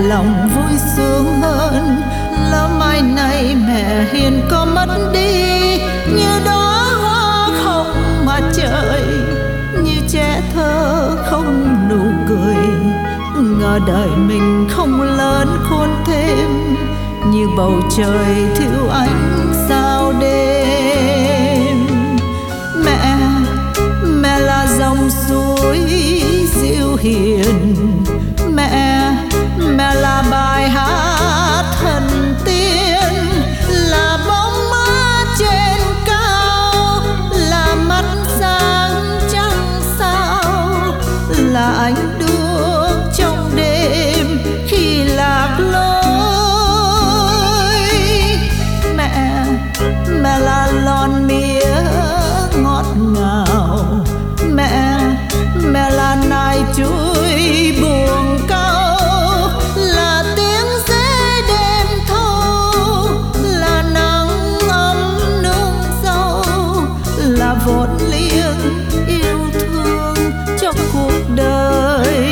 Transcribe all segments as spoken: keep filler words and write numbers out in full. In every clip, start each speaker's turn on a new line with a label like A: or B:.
A: lòng vui sướng hơn. Lỡ mai này mẹ hiền có mất đi, như đóa hoa không mặt trời, như trẻ thơ không nụ cười. Ngờ đời mình không lớn khôn thêm, như bầu trời thiếu ánh sao đêm. Mẹ, mẹ là dòng suối dịu hiền. Mẹ, mẹ là bài hát thần tiên, là bóng mát trên cao, là mắt sáng trăng sao, là ánh đuốc trong đêm khi lạc lối. Mẹ, mẹ là lon mía ngọt ngào. Mẹ, mẹ là nai chuối buồng cao, là tiếng rẽ đêm thâu, là nắng ấm nương dâu, là vốn liêng yêu thương trong cuộc đời.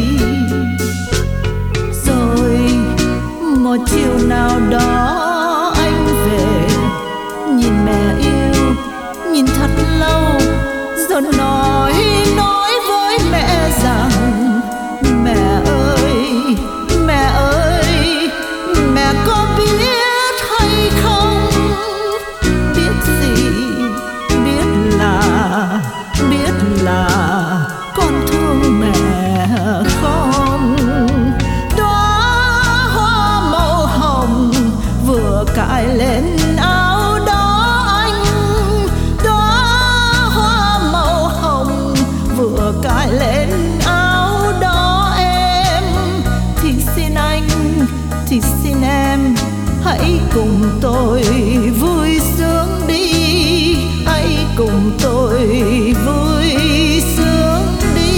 A: Rồi một chiều nào đó anh về, nhìn mẹ yêu, nhìn thật lâu, rồi nói nói với mẹ rằng: mẹ ơi, mẹ ơi, mẹ có biết hay không? Biết gì? Biết là, biết là con thương mẹ không? Đóa hoa màu hồng vừa cài lên áo đó anh, đóa hoa màu hồng vừa cài lên áo đó em. Thì xin anh, thì xin em, hãy cùng tôi vui sướng đi, hãy cùng tôi vui sướng đi.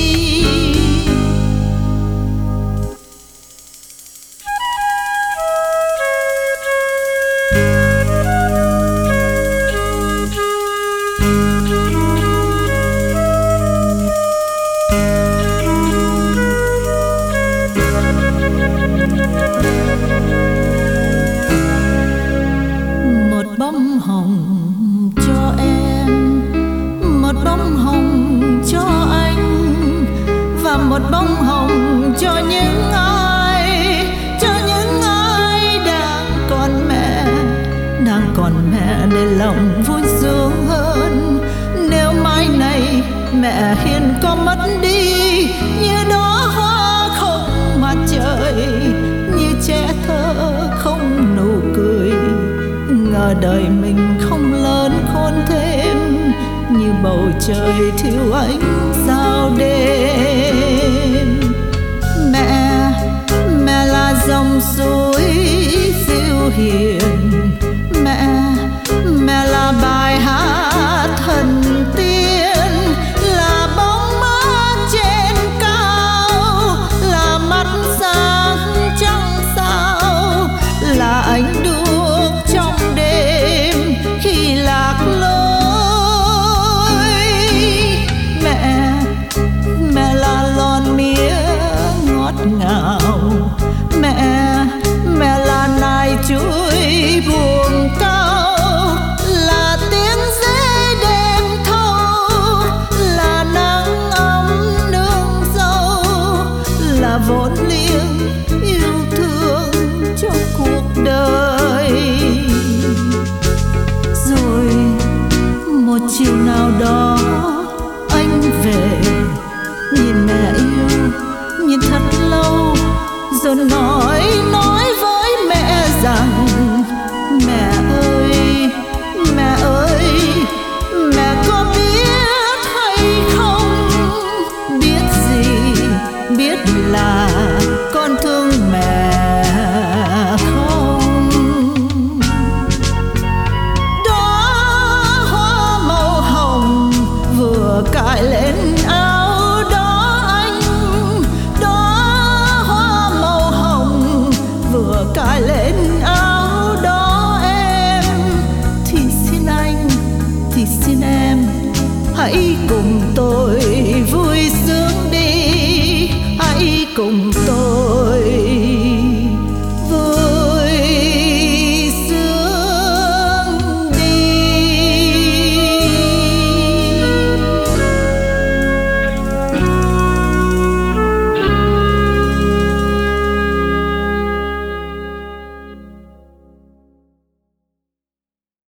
A: Một bông hồng cho em, một bông hồng cho anh, và một bông hồng cho những ai, cho những ai đang còn mẹ, đang còn mẹ để lòng vui sướng hơn. Nếu mai này mẹ hiền có mất đi, như đóa hoa không mặt trời, như trẻ thơ không nụ cười. Ngờ đời mình không lớn khôn thêm, như bầu trời thiếu ánh sao đêm. Mẹ, mẹ là dòng suối dịu hiền. Mẹ, mẹ là bài hát thần tiên, là bóng mát trên cao, là mắt sáng trăng sao, là ánh đuốc trong đêm khi lạc lối. Mẹ, mẹ là lon mía ngọt ngào. Mẹ, mẹ là nai chuối buồng cao, là tiếng rẽ đêm thâu, là nắng ấm nương dâu, là vốn liêng yêu thương cho cuộc đời. Rồi một chiều nào đó anh về, nhìn mẹ yêu, nhìn thật lâu, rồi nói nói với mẹ rằng: mẹ ơi, mẹ ơi, mẹ có biết hay không? Biết gì? Biết là con thương mẹ không? Đóa hoa màu hồng vừa cài lên áo đó anh, đóa hoa màu hồng vừa cài lên áo đó em. Thì xin anh, thì xin em, hãy cùng tôi vui sướng đi, hãy cùng